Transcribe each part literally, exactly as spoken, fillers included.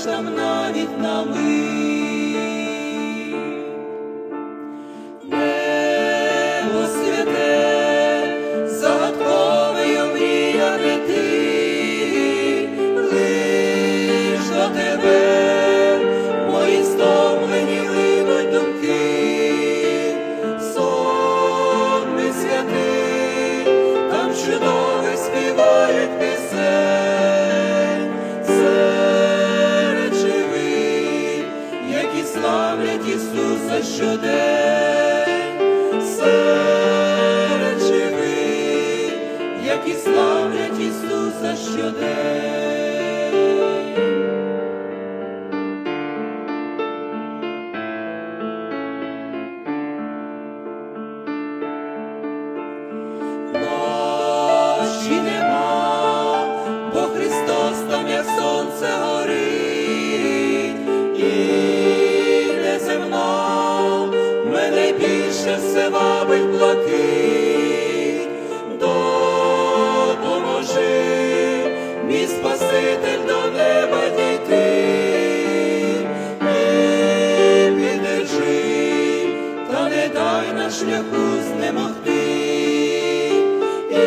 там навіть на мить. Небо святе, загадковий омріяний ти, лиш до тебе мої стомлені линуть думки. Сон мій святий, там чудових співають пісень, серед живих, які славлять Ісуса щодень, серед живих, які славлять Ісуса щодень. Ночі нема, бо Христос там, як сонце, горить, і неземно мене більше все вабить блакить. Допоможи, мій Спаситель, до неба дійти, і піддержи, та не дай на шляху знемогти. І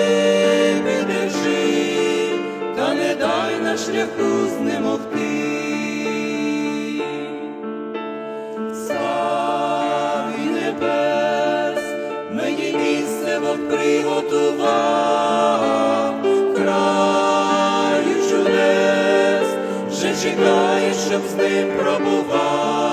піддержи, та не дай на шляху знемогти. Славі небес, мені місце Бог приготував, краю чудес, вже чекає, щоб з ним пробував.